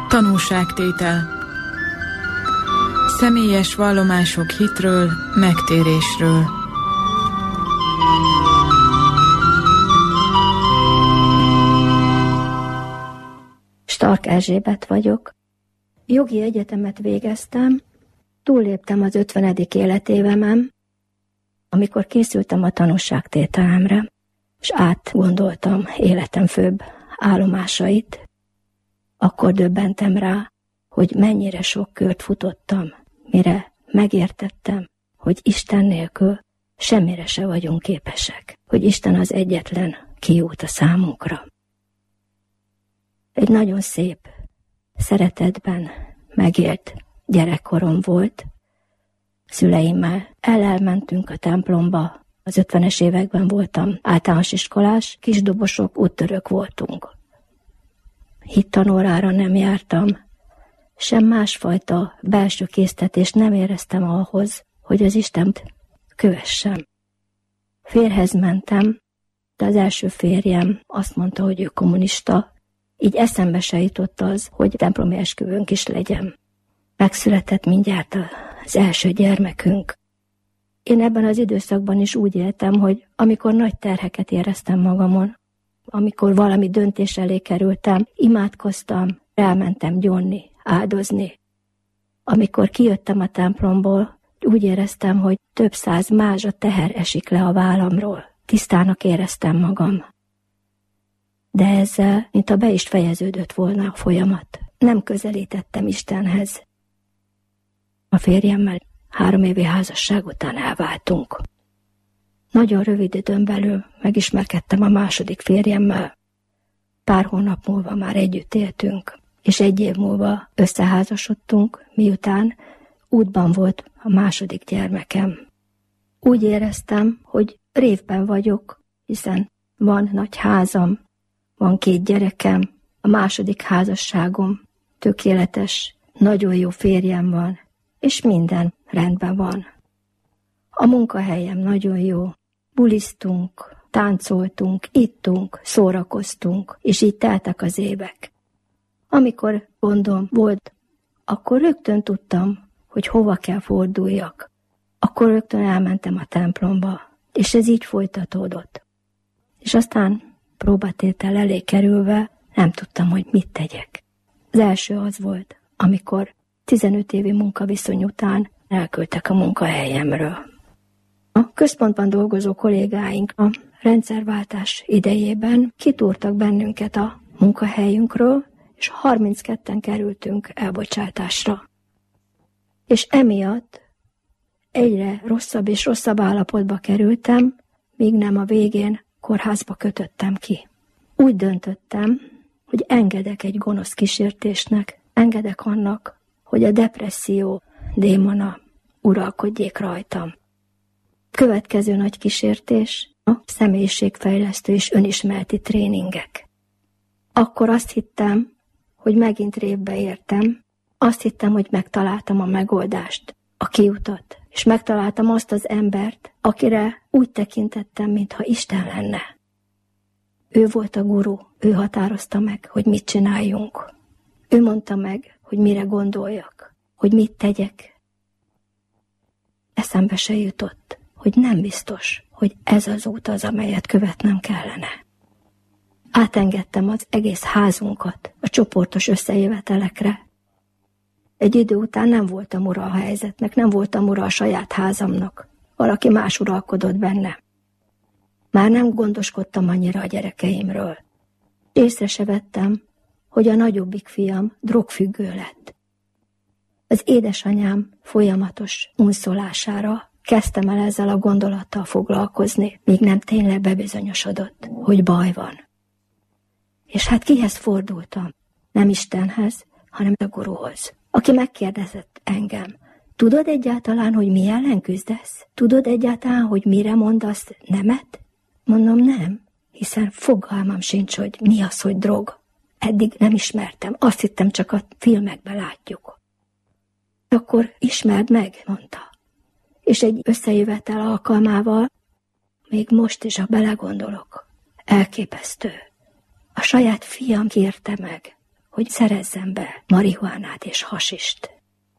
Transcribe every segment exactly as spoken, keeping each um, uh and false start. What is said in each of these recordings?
Tanúságtétel. Személyes vallomások hitről, megtérésről. Stark Erzsébet vagyok. Jogi egyetemet végeztem, túlléptem az ötvenedik életévemen, amikor készültem a tanúságtételemre, és átgondoltam életem főbb állomásait, akkor döbbentem rá, hogy mennyire sok kört futottam, mire megértettem, hogy Isten nélkül semmire se vagyunk képesek, hogy Isten az egyetlen kiút a számunkra. Egy nagyon szép, szeretetben megélt gyerekkorom volt. Szüleimmel elmentünk a templomba, az ötvenes években voltam általános iskolás, kisdobosok, úttörők voltunk. Hittanórára nem jártam, sem másfajta belső késztetést nem éreztem ahhoz, hogy az Istent kövessem. Férjhez mentem, de az első férjem azt mondta, hogy ő kommunista, így eszembe se jutott az, hogy templomi esküvőnk is legyen. Megszületett mindjárt az első gyermekünk. Én ebben az időszakban is úgy éltem, hogy amikor nagy terheket éreztem magamon, amikor valami döntés elé kerültem, imádkoztam, elmentem gyónni, áldozni. Amikor kijöttem a templomból, úgy éreztem, hogy több száz mázsa teher esik le a vállamról. Tisztának éreztem magam. De ezzel, mintha be is fejeződött volna a folyamat. Nem közelítettem Istenhez. A férjemmel három évi házasság után elváltunk. Nagyon rövid időn belül megismerkedtem a második férjemmel. Pár hónap múlva már együtt éltünk, és egy év múlva összeházasodtunk, miután útban volt a második gyermekem. Úgy éreztem, hogy révben vagyok, hiszen van nagy házam, van két gyerekem, a második házasságom tökéletes, nagyon jó férjem van, és minden rendben van. A munkahelyem nagyon jó, bulisztunk, táncoltunk, ittunk, szórakoztunk, és így teltek az évek. Amikor gondom volt, akkor rögtön tudtam, hogy hova kell forduljak. Akkor rögtön elmentem a templomba, és ez így folytatódott. És aztán próbatétel elé kerülve nem tudtam, hogy mit tegyek. Az első az volt, amikor tizenöt évi munkaviszony után elküldtek a munkahelyemről. A központban dolgozó kollégáink a rendszerváltás idejében kitúrtak bennünket a munkahelyünkről, és harmincketten kerültünk elbocsátásra. És emiatt egyre rosszabb és rosszabb állapotba kerültem, míg nem a végén kórházba kötöttem ki. Úgy döntöttem, hogy engedek egy gonosz kísértésnek, engedek annak, hogy a depresszió démona uralkodjék rajtam. Következő nagy kísértés a személyiségfejlesztő és önismereti tréningek. Akkor azt hittem, hogy megint révbe értem, azt hittem, hogy megtaláltam a megoldást, a kiutat, és megtaláltam azt az embert, akire úgy tekintettem, mintha Isten lenne. Ő volt a guru, ő határozta meg, hogy mit csináljunk. Ő mondta meg, hogy mire gondoljak, hogy mit tegyek. Eszembe se jutott, hogy nem biztos, hogy ez az út az, amelyet követnem kellene. Átengedtem az egész házunkat a csoportos összejövetelekre. Egy idő után nem voltam ura a helyzetnek, nem voltam ura a saját házamnak. Valaki más uralkodott benne. Már nem gondoskodtam annyira a gyerekeimről. Észre se vettem, hogy a nagyobbik fiam drogfüggő lett. Az édesanyám folyamatos unszolására kezdtem el ezzel a gondolattal foglalkozni, míg nem tényleg bebizonyosodott, hogy baj van. És hát kihez fordultam? Nem Istenhez, hanem a guruhoz, aki megkérdezett engem, tudod egyáltalán, hogy mi ellen küzdesz? Tudod egyáltalán, hogy mire mondasz nemet? Mondom, nem, hiszen fogalmam sincs, hogy mi az, hogy drog. Eddig nem ismertem, azt hittem, csak a filmekben látjuk. Akkor ismerd meg, mondta. És egy összejövetel alkalmával, még most is, ha belegondolok, elképesztő. A saját fiam kérte meg, hogy szerezzem be marihuánát és hasist.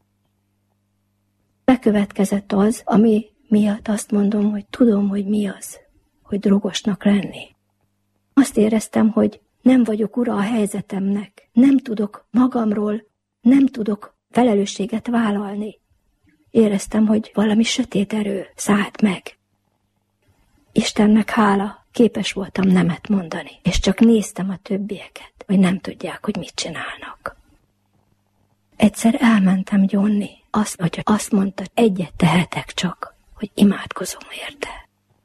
Bekövetkezett az, ami miatt azt mondom, hogy tudom, hogy mi az, hogy drogosnak lenni. Azt éreztem, hogy nem vagyok ura a helyzetemnek, nem tudok magamról, nem tudok felelősséget vállalni. Éreztem, hogy valami sötét erő szállt meg. Istennek hála, képes voltam nemet mondani, és csak néztem a többieket, hogy nem tudják, hogy mit csinálnak. Egyszer elmentem gyónni, azt, hogy azt mondta, egyet tehetek csak, hogy imádkozom érte.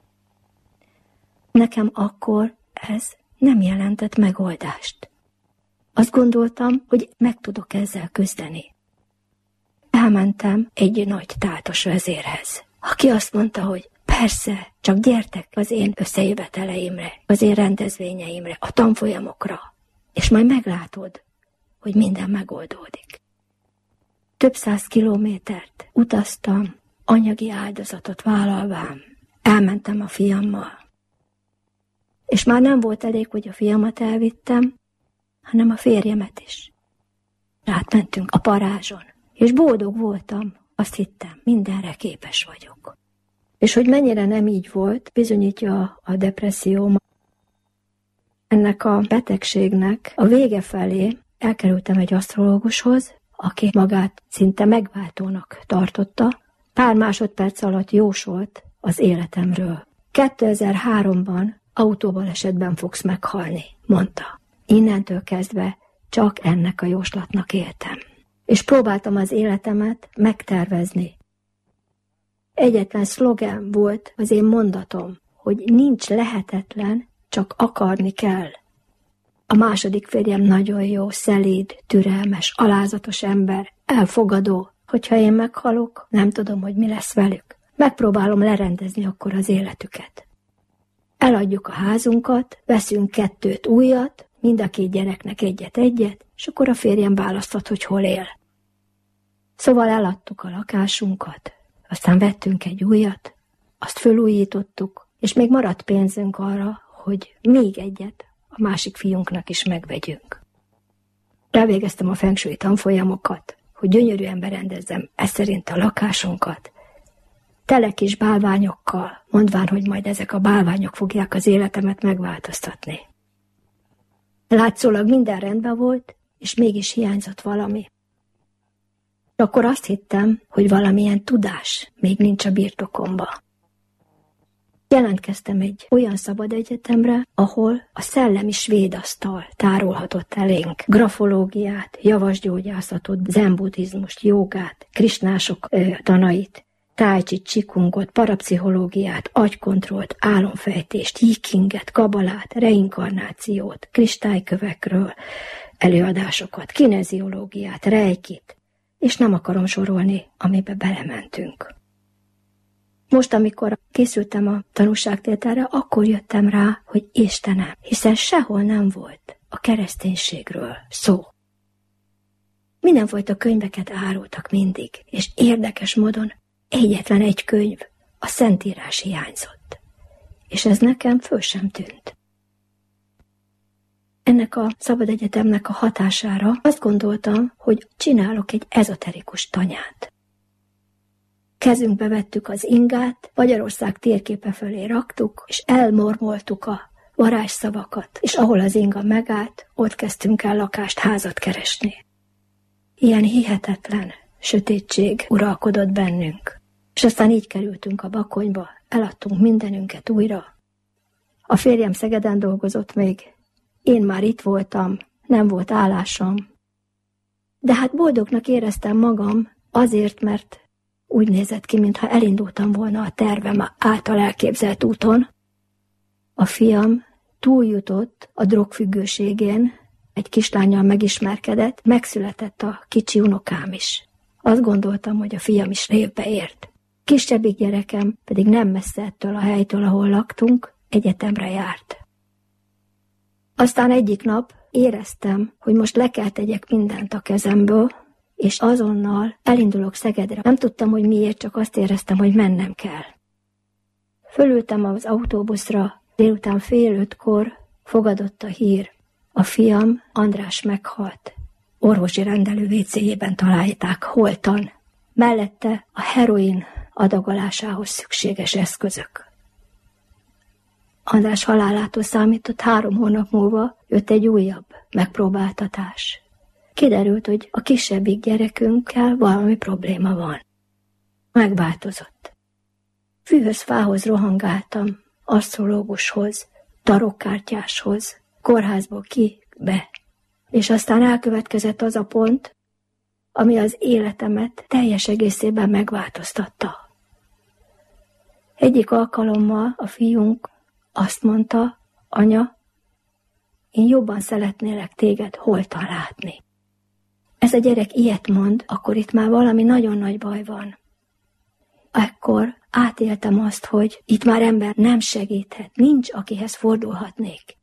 Nekem akkor ez nem jelentett megoldást. Azt gondoltam, hogy meg tudok ezzel küzdeni. Elmentem egy nagy tátos vezérhez, aki azt mondta, hogy persze, csak gyertek az én összejöveteleimre, az én rendezvényeimre, a tanfolyamokra, és majd meglátod, hogy minden megoldódik. Több száz kilométert utaztam, anyagi áldozatot vállalvám, elmentem a fiammal. És már nem volt elég, hogy a fiamat elvittem, hanem a férjemet is. Átmentünk a parázson, és boldog voltam, azt hittem, mindenre képes vagyok. És hogy mennyire nem így volt, bizonyítja a depresszióm. Ennek a betegségnek a vége felé elkerültem egy asztrológushoz, aki magát szinte megváltónak tartotta, pár másodperc alatt jósolt az életemről. kétezer-háromban autóbalesetben fogsz meghalni, mondta. Innentől kezdve csak ennek a jóslatnak éltem. És próbáltam az életemet megtervezni. Egyetlen szlogen volt az én mondatom, hogy nincs lehetetlen, csak akarni kell. A második férjem nagyon jó, szelíd, türelmes, alázatos ember, elfogadó. Hogyha én meghalok, nem tudom, hogy mi lesz velük. Megpróbálom lerendezni akkor az életüket. Eladjuk a házunkat, veszünk kettőt újat, mind a két gyereknek egyet-egyet, és akkor a férjem választhat, hogy hol él. Szóval eladtuk a lakásunkat, aztán vettünk egy újat, azt fölújítottuk, és még maradt pénzünk arra, hogy még egyet a másik fiunknak is megvegyünk. Elvégeztem a feng shui tanfolyamokat, hogy gyönyörűen berendezzem ez szerint a lakásunkat, tele kis bálványokkal, mondván, hogy majd ezek a bálványok fogják az életemet megváltoztatni. Látszólag minden rendben volt, és mégis hiányzott valami. Akkor azt hittem, hogy valamilyen tudás még nincs a birtokomba. Jelentkeztem egy olyan szabad egyetemre, ahol a szellemi svéd asztal tárolhatott elénk grafológiát, javasgyógyászatot, zen-buddhizmust, jogát, krisnások ö, tanait, tájcsit, csikungot, parapszichológiát, agykontrollt, álomfejtést, yikinget, kabalát, reinkarnációt, kristálykövekről előadásokat, kineziológiát, reikit, és nem akarom sorolni, amibe belementünk. Most, amikor készültem a tanúságtételre, akkor jöttem rá, hogy Istenem, hiszen sehol nem volt a kereszténységről szó. Mindenfajta könyveket árultak mindig, és érdekes módon egyetlen egy könyv, a Szentírás hiányzott. És ez nekem föl sem tűnt. Ennek a szabad egyetemnek a hatására azt gondoltam, hogy csinálok egy ezoterikus tanyát. Kezünkbe vettük az ingát, Magyarország térképe fölé raktuk, és elmormoltuk a varázsszavakat, és ahol az inga megállt, ott kezdtünk el lakást, házat keresni. Ilyen hihetetlen sötétség uralkodott bennünk. És aztán így kerültünk a Bakonyba, eladtunk mindenünket újra. A férjem Szegeden dolgozott még, én már itt voltam, nem volt állásom. De hát boldognak éreztem magam azért, mert úgy nézett ki, mintha elindultam volna a tervem által elképzelt úton. A fiam túljutott a drogfüggőségén, egy kislánnyal megismerkedett, megszületett a kicsi unokám is. Azt gondoltam, hogy a fiam is révbe ért. Kisebbik gyerekem pedig nem messze ettől a helytől, ahol laktunk, egyetemre járt. Aztán egyik nap éreztem, hogy most le kell tegyek mindent a kezemből, és azonnal elindulok Szegedre. Nem tudtam, hogy miért, csak azt éreztem, hogy mennem kell. Fölültem az autóbuszra, délután fél ötkor fogadott a hír. A fiam, András meghalt. orvosi rendelő vécéjében találták holtan. Mellette a heroin adagolásához szükséges eszközök. András halálától számított három hónap múlva jött egy újabb megpróbáltatás. Kiderült, hogy a kisebbik gyerekünkkel valami probléma van. Megváltozott. Fűhöz, fához rohangáltam, asztrológushoz, tarokkártyáshoz, kórházból ki, be. És aztán elkövetkezett az a pont, ami az életemet teljes egészében megváltoztatta. Egyik alkalommal a fiunk azt mondta, anya, én jobban szeretnélek téged holtan látni. Ez a gyerek ilyet mond, akkor itt már valami nagyon nagy baj van. Ekkor átéltem azt, hogy itt már ember nem segíthet, nincs, akihez fordulhatnék.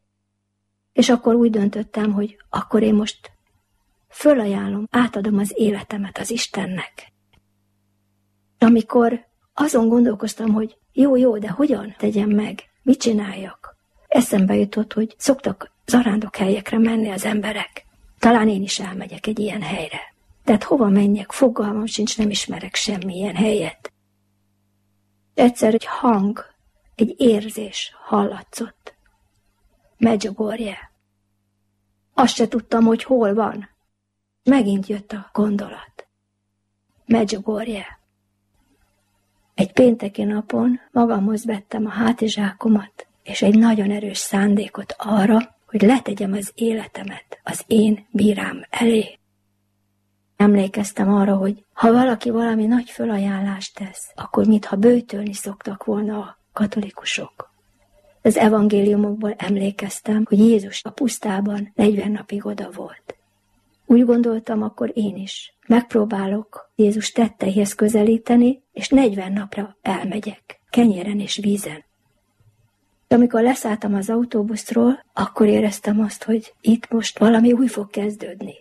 És akkor úgy döntöttem, hogy akkor én most fölajánlom, átadom az életemet az Istennek. Amikor azon gondolkoztam, hogy jó, jó, de hogyan tegyem meg, mit csináljak? Eszembe jutott, hogy szoktak zarándokhelyekre menni az emberek. Talán én is elmegyek egy ilyen helyre. Tehát hova menjek, fogalmam sincs, nem ismerek semmilyen helyet. Egyszer egy hang, egy érzés hallatszott. Medjugorje. Azt se tudtam, hogy hol van. Megint jött a gondolat. Medjugorje. Egy pénteki napon magamhoz vettem a hátizsákomat, és egy nagyon erős szándékot arra, hogy letegyem az életemet az én bírám elé. Emlékeztem arra, hogy ha valaki valami nagy fölajánlást tesz, akkor mintha böjtölni szoktak volna a katolikusok. Az evangéliumokból emlékeztem, hogy Jézus a pusztában negyven napig oda volt. Úgy gondoltam, akkor én is. Megpróbálok Jézus tetteihez közelíteni, és negyven napra elmegyek, kenyéren és vízen. De amikor leszálltam az autóbuszról, akkor éreztem azt, hogy itt most valami új fog kezdődni.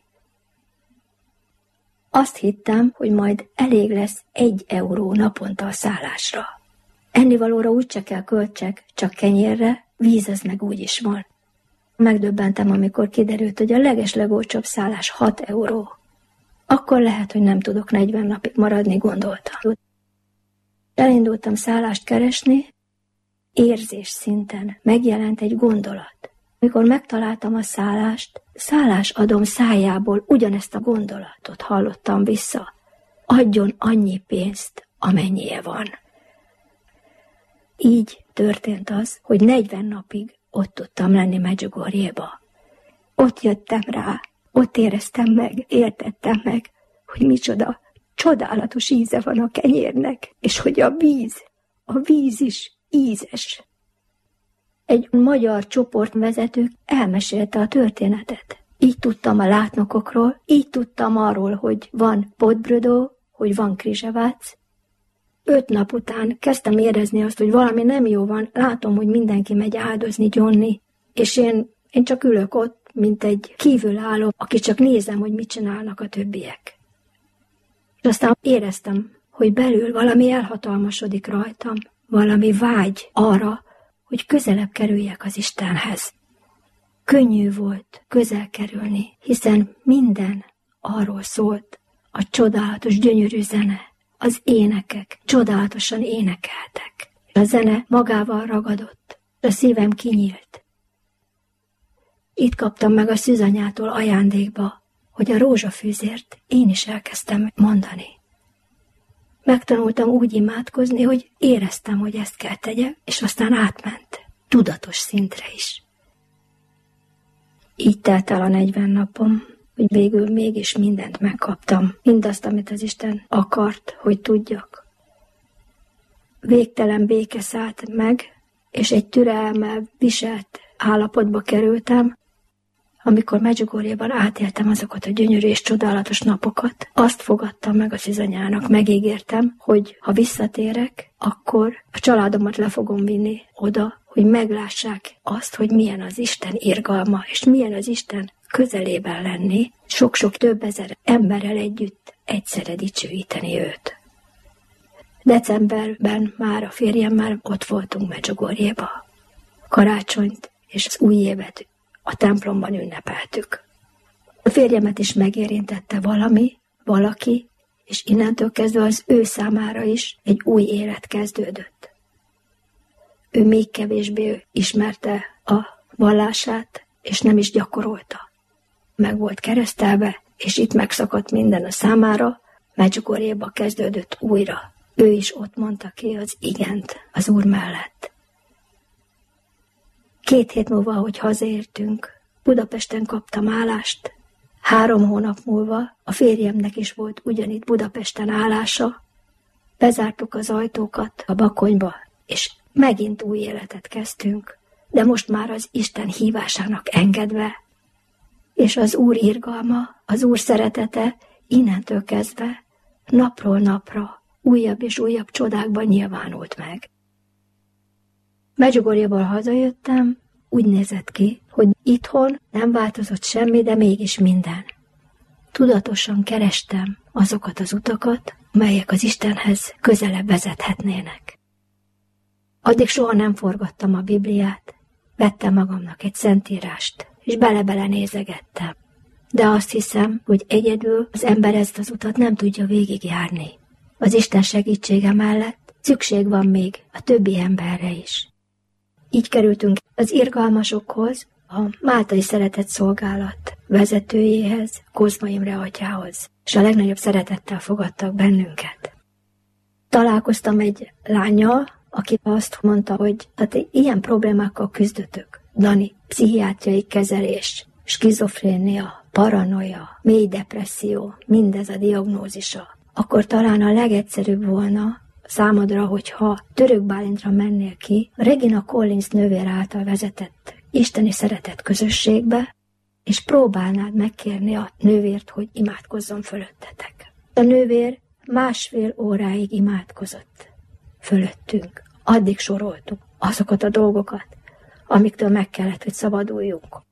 Azt hittem, hogy majd elég lesz egy euró naponta a szállásra. Ennivalóra úgyse kell költsek, csak kenyérre, víz az meg úgy is van. Megdöbbentem, amikor kiderült, hogy a legeslegolcsóbb szállás hat euró. Akkor lehet, hogy nem tudok negyven napig maradni, gondoltam. Elindultam szállást keresni, érzés szinten megjelent egy gondolat. Mikor megtaláltam a szállást, szállásadom szájából ugyanezt a gondolatot hallottam vissza. Adjon annyi pénzt, amennyie van. Így történt az, hogy negyven napig ott tudtam lenni Medjugorjéba. Ott jöttem rá, ott éreztem meg, értettem meg, hogy micsoda csodálatos íze van a kenyérnek, és hogy a víz, a víz is ízes. Egy magyar csoportvezető elmesélte a történetet. Így tudtam a látnokokról, így tudtam arról, hogy van Podbrdo, hogy van Krizsevác. Öt nap után kezdtem érezni azt, hogy valami nem jó van, látom, hogy mindenki megy áldozni, gyonni, és én, én csak ülök ott, mint egy kívülálló, aki csak nézem, hogy mit csinálnak a többiek. És aztán éreztem, hogy belül valami elhatalmasodik rajtam, valami vágy arra, hogy közelebb kerüljek az Istenhez. Könnyű volt közel kerülni, hiszen minden arról szólt, a csodálatos, gyönyörű zene, az énekek csodálatosan énekeltek. A zene magával ragadott, a szívem kinyílt. Itt kaptam meg a szűzanyától ajándékba, hogy a rózsafűzért én is elkezdtem mondani. Megtanultam úgy imádkozni, hogy éreztem, hogy ezt kell tegyem, és aztán átment, tudatos szintre is. Így telt el a negyven napom, hogy végül mégis mindent megkaptam, mindazt, amit az Isten akart, hogy tudjak. Végtelen béke szállt meg, és egy türelemmel viselt állapotba kerültem. Amikor Medjugorjéban átéltem azokat a gyönyörű és csodálatos napokat, azt fogadtam meg a szűzanyának, megígértem, hogy ha visszatérek, akkor a családomat le fogom vinni oda, hogy meglássák azt, hogy milyen az Isten irgalma, és milyen az Isten közelében lenni, sok-sok több ezer emberrel együtt egyszerre dicsőíteni őt. Decemberben már a férjemmel ott voltunk Medjugorjéba. Karácsonyt és az új évet a templomban ünnepeltük. A férjemet is megérintette valami, valaki, és innentől kezdve az ő számára is egy új élet kezdődött. Ő még kevésbé ismerte a vallását, és nem is gyakorolta. Meg volt keresztelve, és itt megszakadt minden a számára, Medjugorjéba kezdődött újra. Ő is ott mondta ki az igent az Úr mellett. Két hét múlva, hogy hazaértünk, Budapesten kaptam állást. Három hónap múlva a férjemnek is volt ugyanitt Budapesten állása. Bezártuk az ajtókat a Bakonyba, és megint új életet kezdtünk, de most már az Isten hívásának engedve, és az Úr irgalma, az Úr szeretete innentől kezdve napról napra újabb és újabb csodákban nyilvánult meg. Medjugorjeból hazajöttem, úgy nézett ki, hogy itthon nem változott semmi, de mégis minden. Tudatosan kerestem azokat az utakat, melyek az Istenhez közelebb vezethetnének. Addig soha nem forgattam a Bibliát, vettem magamnak egy szentírást, és bele-bele nézegettem. De azt hiszem, hogy egyedül az ember ezt az utat nem tudja végigjárni. Az Isten segítsége mellett szükség van még a többi emberre is. Így kerültünk az irgalmasokhoz, a Máltai Szeretett Szolgálat vezetőjéhez, Kozma Imre atyához, és a legnagyobb szeretettel fogadtak bennünket. Találkoztam egy lánnyal, aki azt mondta, hogy hát ilyen problémákkal küzdötök. Dani, pszichiátriai kezelés, skizofrénia, paranoia, mély depresszió, mindez a diagnózisa. Akkor talán a legegyszerűbb volna számodra, hogyha Török Bálintra mennél ki, Regina Collins nővér által vezetett isteni szeretett közösségbe, és próbálnád megkérni a nővért, hogy imádkozzon fölöttetek. A nővér másfél óráig imádkozott fölöttünk. Addig soroltuk azokat a dolgokat, amiktől meg kellett, hogy szabaduljunk.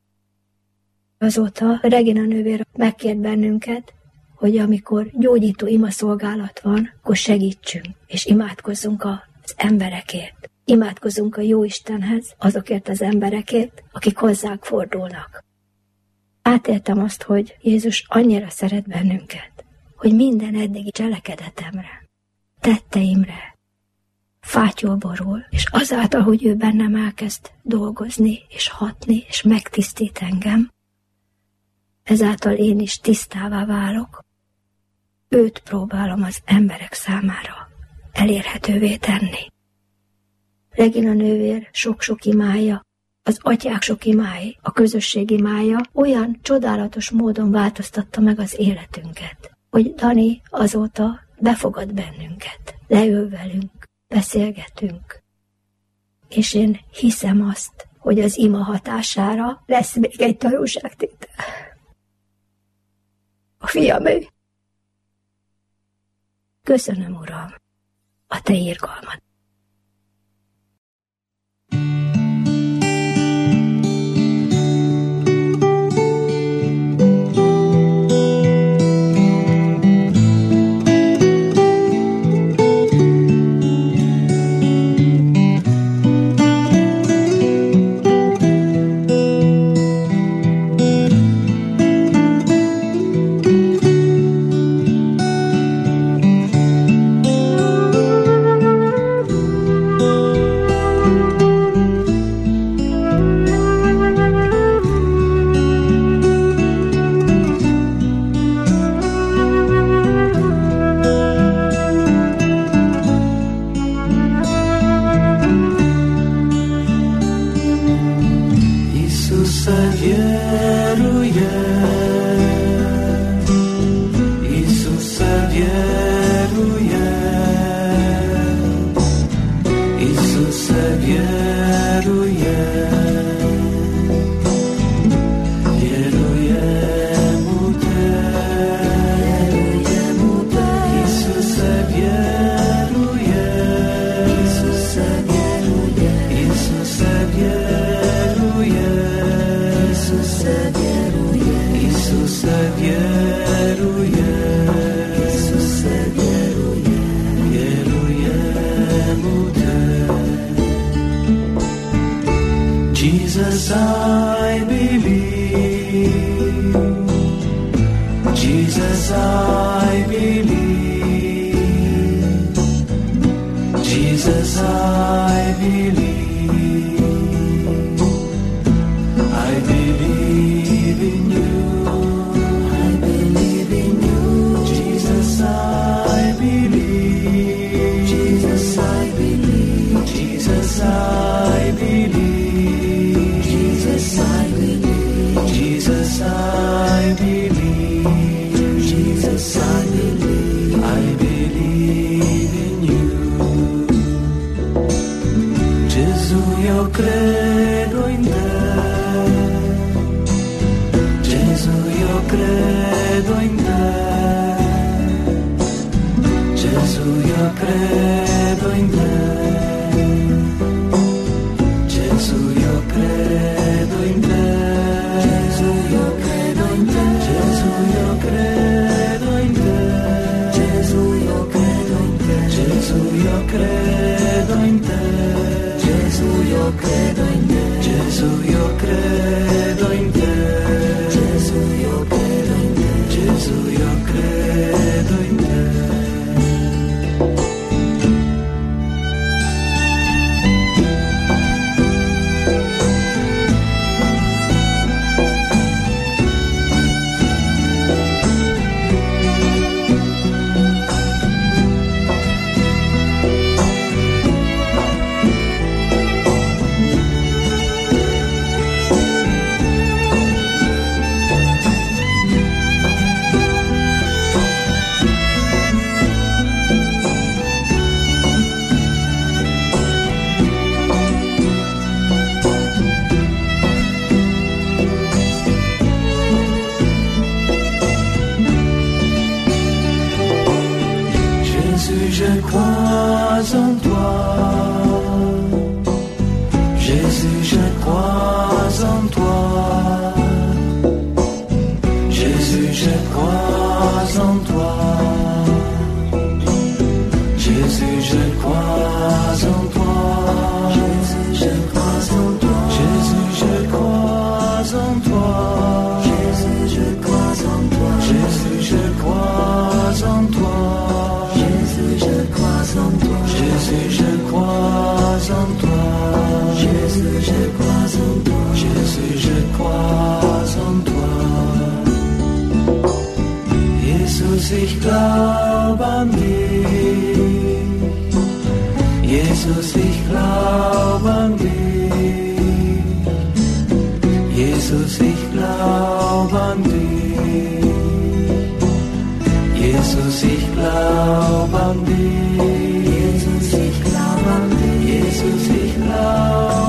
Azóta Regina nővér megkért bennünket, hogy amikor gyógyító imaszolgálat van, akkor segítsünk, és imádkozzunk az emberekért. Imádkozzunk a Jóistenhez, azokért az emberekért, akik hozzánk fordulnak. Átéltem azt, hogy Jézus annyira szeret bennünket, hogy minden eddigi cselekedetemre, tetteimre fátyol borul, és azáltal, hogy ő bennem elkezd dolgozni, és hatni, és megtisztít engem, ezáltal én is tisztává válok, őt próbálom az emberek számára elérhetővé tenni. Regina nővér sok-sok imája, az atyák sok imái, a közösség imája olyan csodálatos módon változtatta meg az életünket, hogy Dani azóta befogad bennünket, leül velünk, beszélgetünk. És én hiszem azt, hogy az ima hatására lesz még egy tanúságtétel. A fiamé. Köszönöm, Uram, a te irgalmad. Jesus, I believe. I believe in you. I believe in you. Jesus, I believe. Jesus, I believe. Jesus, I believe. Jesus, I believe. Jesus, I believe. Jesus, I believe. I believe in you. Gesù, io credo in te. Gesù, io credo in te. Gesù, io credo in te. Gesù, io credo in te. Gesù, io credo in te. Gesù, io credo in te. Gesù, io credo in te. Gesù, io credo in te. Gesù, io credo in te. Gesù, io credo in te. Gesù, io credo in te. Gesù, io credo in te. Je crois en toi, Jésus, je crois en toi, Jésus, je crois en toi, Jésus, je crois en toi, Jésus, je crois en toi, Jésus, je crois en toi, Jésus, je crois en toi, Jésus, je crois en toi. Jésus, je crois en toi. Jésus, je crois en toi. Jésus, je crois en toi. Jésus, je crois en toi. Jesus, ich glaub an dich. Jesus, ich glaub an dich. Jesus, ich glaub an dich. Jesus, ich glaub an dich. Jesus, ich glaub an dich. Jesus, ich glaub